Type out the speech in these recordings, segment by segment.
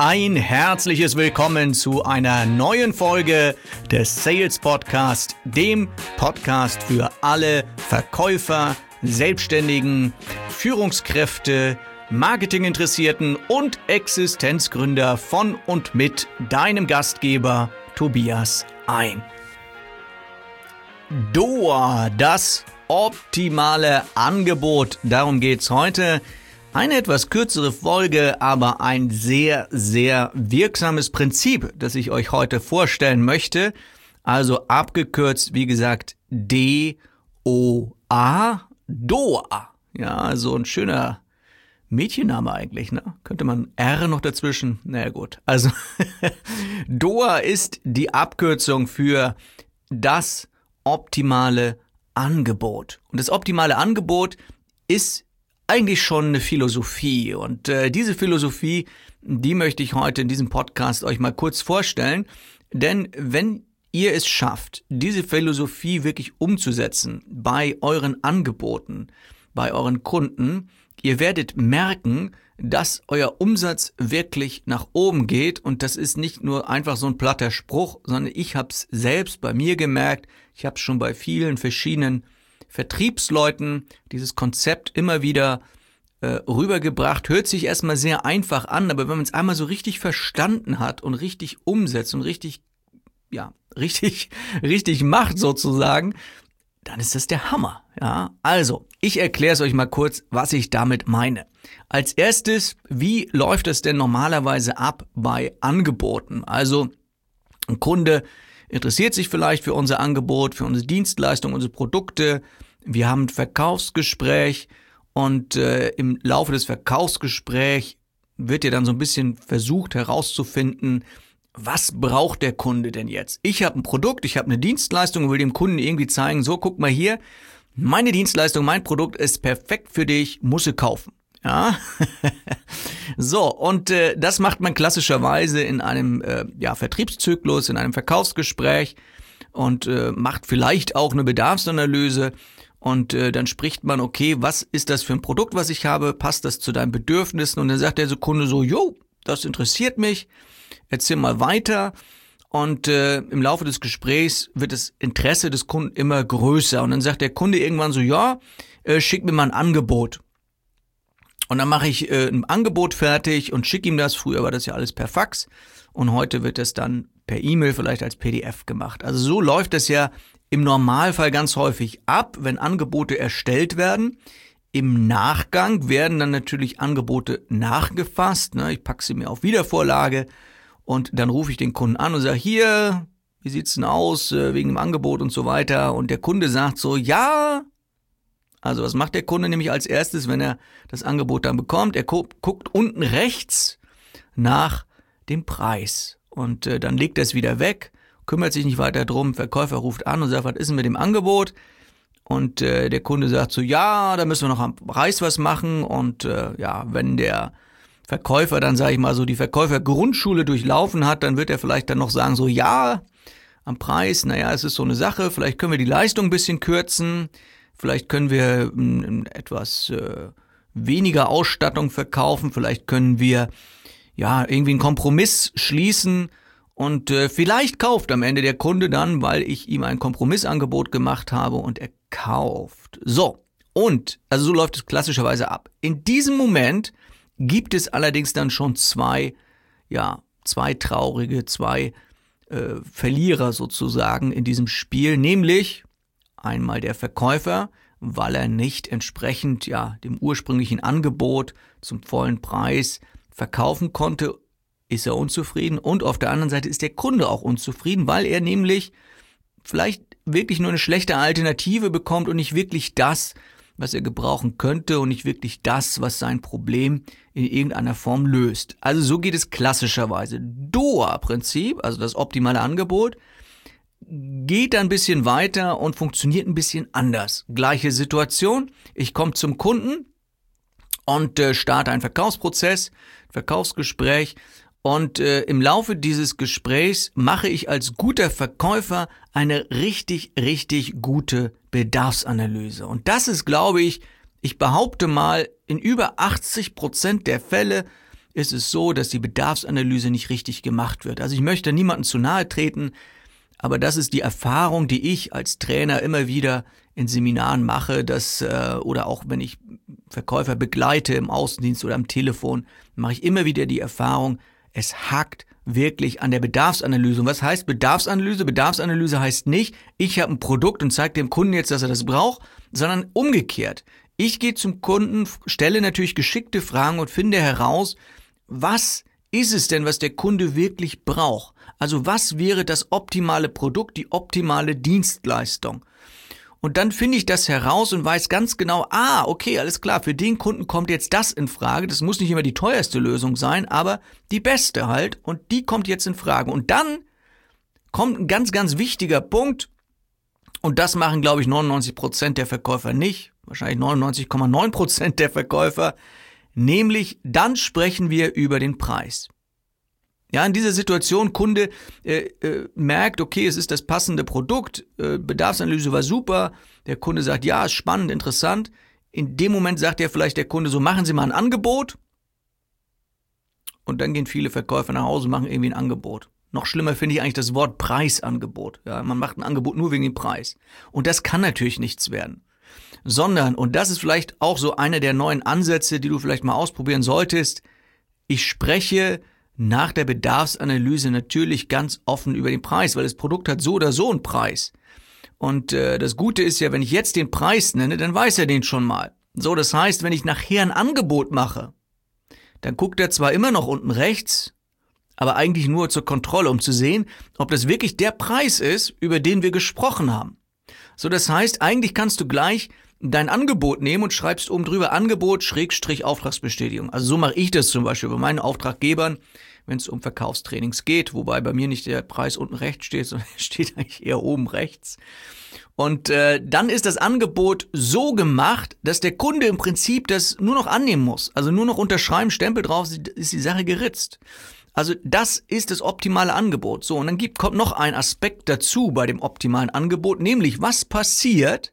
Ein herzliches Willkommen zu einer neuen Folge des Sales Podcast, dem Podcast für alle Verkäufer, Selbstständigen, Führungskräfte, Marketinginteressierten und Existenzgründer von und mit deinem Gastgeber Tobias Ein. DOA, das optimale Angebot, darum geht's heute. Eine etwas kürzere Folge, aber ein sehr, sehr wirksames Prinzip, das ich euch heute vorstellen möchte. Also abgekürzt, wie gesagt, D-O-A, DOA. Ja, so ein schöner Mädchenname eigentlich, ne? Könnte man R noch dazwischen? Naja gut, also DOA ist die Abkürzung für das optimale Angebot. Und das optimale Angebot ist eigentlich schon eine Philosophie und diese Philosophie, die möchte ich heute in diesem Podcast euch mal kurz vorstellen, denn wenn ihr es schafft, diese Philosophie wirklich umzusetzen bei euren Angeboten, bei euren Kunden, ihr werdet merken, dass euer Umsatz wirklich nach oben geht und das ist nicht nur einfach so ein platter Spruch, sondern ich habe es selbst bei mir gemerkt, ich habe es schon bei vielen verschiedenen Vertriebsleuten dieses Konzept immer wieder rübergebracht. Hört sich erstmal sehr einfach an, aber wenn man es einmal so richtig verstanden hat und richtig umsetzt und richtig macht sozusagen, dann ist das der Hammer. Ja, also, ich erkläre es euch mal kurz, was ich damit meine. Als erstes, wie läuft es denn normalerweise ab bei Angeboten? Also, ein Kunde interessiert sich vielleicht für unser Angebot, für unsere Dienstleistung, unsere Produkte. Wir haben ein Verkaufsgespräch und im Laufe des Verkaufsgesprächs wird ja dann so ein bisschen versucht herauszufinden, was braucht der Kunde denn jetzt? Ich habe ein Produkt, ich habe eine Dienstleistung und will dem Kunden irgendwie zeigen, so guck mal hier, meine Dienstleistung, mein Produkt ist perfekt für dich, musst du kaufen. Ja, so und das macht man klassischerweise in einem Vertriebszyklus, in einem Verkaufsgespräch und macht vielleicht auch eine Bedarfsanalyse und dann spricht man, okay, was ist das für ein Produkt, was ich habe, passt das zu deinen Bedürfnissen und dann sagt der Kunde so, jo, das interessiert mich, erzähl mal weiter und im Laufe des Gesprächs wird das Interesse des Kunden immer größer und dann sagt der Kunde irgendwann so, ja, schick mir mal ein Angebot. Und dann mache ich ein Angebot fertig und schicke ihm das. Früher war das ja alles per Fax und heute wird das dann per E-Mail vielleicht als PDF gemacht. Also so läuft das ja im Normalfall ganz häufig ab, wenn Angebote erstellt werden. Im Nachgang werden dann natürlich Angebote nachgefasst. Ne? Ich packe sie mir auf Wiedervorlage und dann rufe ich den Kunden an und sage, hier, wie sieht's denn aus wegen dem Angebot und so weiter. Und der Kunde sagt so, ja. Also was macht der Kunde nämlich als erstes, wenn er das Angebot dann bekommt? Er guckt unten rechts nach dem Preis und dann legt er es wieder weg, kümmert sich nicht weiter drum. Verkäufer ruft an und sagt, was ist denn mit dem Angebot? Und der Kunde sagt so, ja, da müssen wir noch am Preis was machen. Und wenn der Verkäufer dann, sage ich mal, so die Verkäufergrundschule durchlaufen hat, dann wird er vielleicht dann noch sagen so, ja, am Preis, naja, es ist so eine Sache, vielleicht können wir die Leistung ein bisschen kürzen. Vielleicht können wir etwas weniger Ausstattung verkaufen. Vielleicht können wir irgendwie einen Kompromiss schließen. Und vielleicht kauft am Ende der Kunde dann, weil ich ihm ein Kompromissangebot gemacht habe und er kauft. So, und also so läuft es klassischerweise ab. In diesem Moment gibt es allerdings dann schon zwei Verlierer sozusagen in diesem Spiel, nämlich einmal der Verkäufer, weil er nicht entsprechend dem ursprünglichen Angebot zum vollen Preis verkaufen konnte, ist er unzufrieden. Und auf der anderen Seite ist der Kunde auch unzufrieden, weil er nämlich vielleicht wirklich nur eine schlechte Alternative bekommt und nicht wirklich das, was er gebrauchen könnte und nicht wirklich das, was sein Problem in irgendeiner Form löst. Also so geht es klassischerweise. DOA-Prinzip, also das optimale Angebot, geht ein bisschen weiter und funktioniert ein bisschen anders. Gleiche Situation, ich komme zum Kunden und starte einen Verkaufsprozess, Verkaufsgespräch und im Laufe dieses Gesprächs mache ich als guter Verkäufer eine richtig, richtig gute Bedarfsanalyse. Und das ist, glaube ich, ich behaupte mal, in über 80% der Fälle ist es so, dass die Bedarfsanalyse nicht richtig gemacht wird. Also ich möchte niemandem zu nahe treten, aber das ist die Erfahrung, die ich als Trainer immer wieder in Seminaren mache, oder auch wenn ich Verkäufer begleite im Außendienst oder am Telefon, mache ich immer wieder die Erfahrung, es hakt wirklich an der Bedarfsanalyse. Und was heißt Bedarfsanalyse? Bedarfsanalyse heißt nicht, ich habe ein Produkt und zeige dem Kunden jetzt, dass er das braucht, sondern umgekehrt. Ich gehe zum Kunden, stelle natürlich geschickte Fragen und finde heraus, was ist es denn, was der Kunde wirklich braucht? Also was wäre das optimale Produkt, die optimale Dienstleistung? Und dann finde ich das heraus und weiß ganz genau, okay, alles klar, für den Kunden kommt jetzt das in Frage. Das muss nicht immer die teuerste Lösung sein, aber die beste halt. Und die kommt jetzt in Frage. Und dann kommt ein ganz, ganz wichtiger Punkt. Und das machen, glaube ich, 99% der Verkäufer nicht. Wahrscheinlich 99,9% der Verkäufer. Nämlich, dann sprechen wir über den Preis. Ja, in dieser Situation, Kunde merkt, okay, es ist das passende Produkt, Bedarfsanalyse war super, der Kunde sagt, ja, ist spannend, interessant. In dem Moment sagt ja vielleicht der Kunde so, machen Sie mal ein Angebot. Und dann gehen viele Verkäufer nach Hause und machen irgendwie ein Angebot. Noch schlimmer finde ich eigentlich das Wort Preisangebot. Ja, man macht ein Angebot nur wegen dem Preis. Und das kann natürlich nichts werden. Sondern, und das ist vielleicht auch so einer der neuen Ansätze, die du vielleicht mal ausprobieren solltest, ich spreche nach der Bedarfsanalyse natürlich ganz offen über den Preis, weil das Produkt hat so oder so einen Preis. Und das Gute ist ja, wenn ich jetzt den Preis nenne, dann weiß er den schon mal. So, das heißt, wenn ich nachher ein Angebot mache, dann guckt er zwar immer noch unten rechts, aber eigentlich nur zur Kontrolle, um zu sehen, ob das wirklich der Preis ist, über den wir gesprochen haben. So, das heißt, eigentlich kannst du gleich dein Angebot nehmen und schreibst oben drüber Angebot / Auftragsbestätigung. Also so mache ich das zum Beispiel bei meinen Auftraggebern, wenn es um Verkaufstrainings geht, wobei bei mir nicht der Preis unten rechts steht, sondern steht eigentlich eher oben rechts. Und dann ist das Angebot so gemacht, dass der Kunde im Prinzip das nur noch annehmen muss. Also nur noch unterschreiben, Stempel drauf, ist die Sache geritzt. Also das ist das optimale Angebot. So, und dann kommt noch ein Aspekt dazu bei dem optimalen Angebot, nämlich was passiert,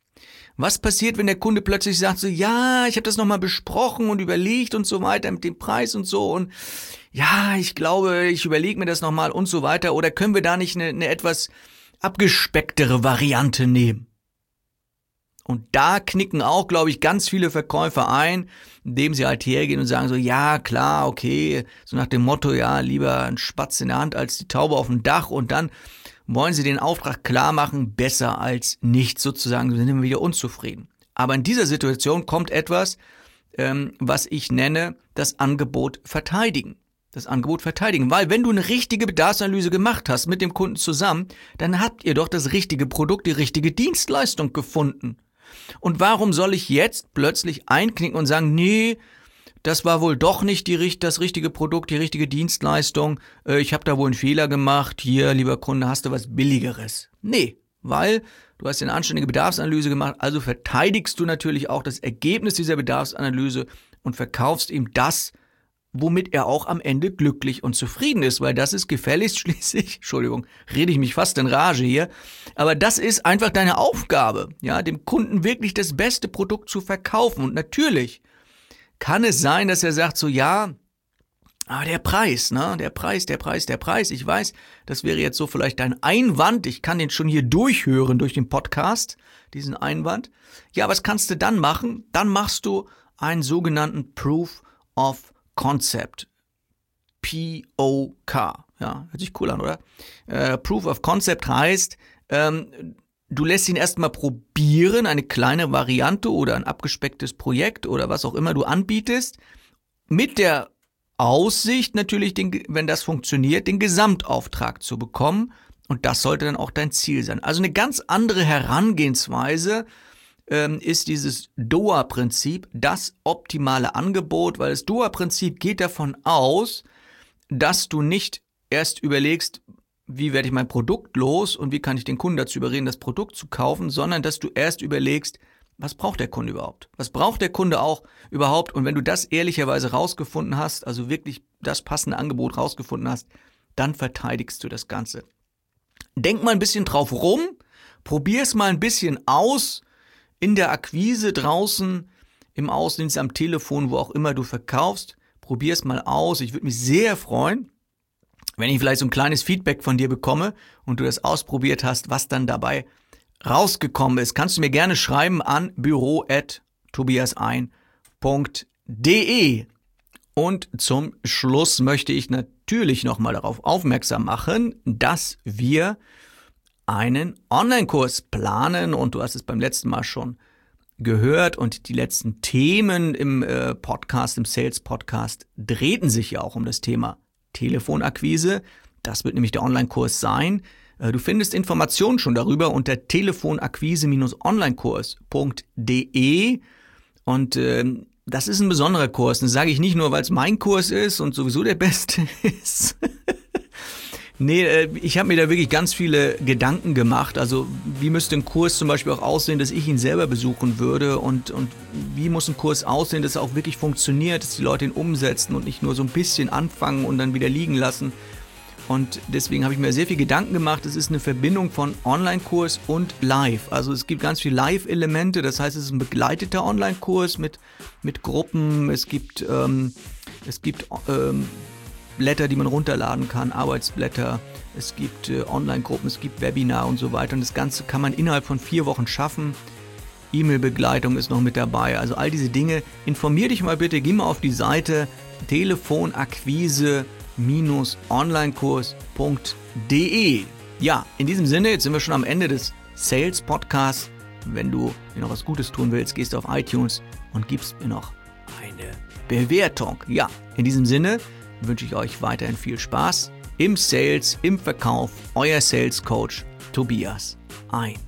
wenn der Kunde plötzlich sagt so, ja, ich habe das nochmal besprochen und überlegt und so weiter mit dem Preis und so und ja, ich glaube, ich überlege mir das nochmal und so weiter, oder können wir da nicht eine etwas abgespecktere Variante nehmen? Und da knicken auch, glaube ich, ganz viele Verkäufer ein, indem sie halt hergehen und sagen so, ja, klar, okay, so nach dem Motto, ja, lieber ein Spatz in der Hand als die Taube auf dem Dach, und dann wollen sie den Auftrag klar machen, besser als nichts sozusagen, sie sind immer wieder unzufrieden. Aber in dieser Situation kommt etwas, was ich nenne, das Angebot verteidigen. Das Angebot verteidigen, weil wenn du eine richtige Bedarfsanalyse gemacht hast mit dem Kunden zusammen, dann habt ihr doch das richtige Produkt, die richtige Dienstleistung gefunden. Und warum soll ich jetzt plötzlich einknicken und sagen, nee, das war wohl doch nicht das richtige Produkt, die richtige Dienstleistung, ich habe da wohl einen Fehler gemacht, hier, lieber Kunde, hast du was Billigeres? Nee, weil du hast eine anständige Bedarfsanalyse gemacht, also verteidigst du natürlich auch das Ergebnis dieser Bedarfsanalyse und verkaufst ihm das, womit er auch am Ende glücklich und zufrieden ist, weil das ist gefälligst schließlich, Entschuldigung, rede ich mich fast in Rage hier, aber das ist einfach deine Aufgabe, ja, dem Kunden wirklich das beste Produkt zu verkaufen. Und natürlich kann es sein, dass er sagt so, ja, aber der Preis, ne, der Preis, ich weiß, das wäre jetzt so vielleicht dein Einwand, ich kann den schon hier durchhören durch den Podcast, diesen Einwand. Ja, was kannst du dann machen? Dann machst du einen sogenannten Proof of Concept. POK. Ja, hört sich cool an, oder? Proof of Concept heißt, du lässt ihn erstmal probieren, eine kleine Variante oder ein abgespecktes Projekt oder was auch immer du anbietest, mit der Aussicht natürlich, wenn das funktioniert, den Gesamtauftrag zu bekommen, und das sollte dann auch dein Ziel sein. Also eine ganz andere Herangehensweise ist dieses DOA-Prinzip, das optimale Angebot, weil das DOA-Prinzip geht davon aus, dass du nicht erst überlegst, wie werde ich mein Produkt los und wie kann ich den Kunden dazu überreden, das Produkt zu kaufen, sondern dass du erst überlegst, was braucht der Kunde überhaupt? Was braucht der Kunde auch überhaupt? Und wenn du das ehrlicherweise rausgefunden hast, also wirklich das passende Angebot rausgefunden hast, dann verteidigst du das Ganze. Denk mal ein bisschen drauf rum, probier es mal ein bisschen aus, in der Akquise draußen, im Außendienst, am Telefon, wo auch immer du verkaufst. Probier's mal aus. Ich würde mich sehr freuen, wenn ich vielleicht so ein kleines Feedback von dir bekomme und du das ausprobiert hast, was dann dabei rausgekommen ist. Kannst du mir gerne schreiben an büro@tobiasein.de. Und zum Schluss möchte ich natürlich nochmal darauf aufmerksam machen, dass wir einen Online-Kurs planen, und du hast es beim letzten Mal schon gehört, und die letzten Themen im Podcast, im Sales-Podcast, drehten sich ja auch um das Thema Telefonakquise. Das wird nämlich der Online-Kurs sein. Du findest Informationen schon darüber unter telefonakquise-onlinekurs.de, und das ist ein besonderer Kurs. Das sage ich nicht nur, weil es mein Kurs ist und sowieso der beste ist. Nee, ich habe mir da wirklich ganz viele Gedanken gemacht. Also wie müsste ein Kurs zum Beispiel auch aussehen, dass ich ihn selber besuchen würde, und wie muss ein Kurs aussehen, dass er auch wirklich funktioniert, dass die Leute ihn umsetzen und nicht nur so ein bisschen anfangen und dann wieder liegen lassen. Und deswegen habe ich mir sehr viel Gedanken gemacht. Es ist eine Verbindung von Online-Kurs und Live. Also es gibt ganz viele Live-Elemente, das heißt, es ist ein begleiteter Online-Kurs mit Gruppen. Es gibt Blätter, die man runterladen kann, Arbeitsblätter, es gibt Online-Gruppen, es gibt Webinar und so weiter, und das Ganze kann man innerhalb von 4 Wochen schaffen. E-Mail-Begleitung ist noch mit dabei, also all diese Dinge. Informier dich mal bitte, geh mal auf die Seite telefonakquise-onlinekurs.de. Ja, in diesem Sinne, jetzt sind wir schon am Ende des Sales-Podcasts. Wenn du mir noch was Gutes tun willst, gehst du auf iTunes und gibst mir noch eine Bewertung. Ja, in diesem Sinne wünsche ich euch weiterhin viel Spaß im Sales, im Verkauf. Euer Sales Coach Tobias Ein.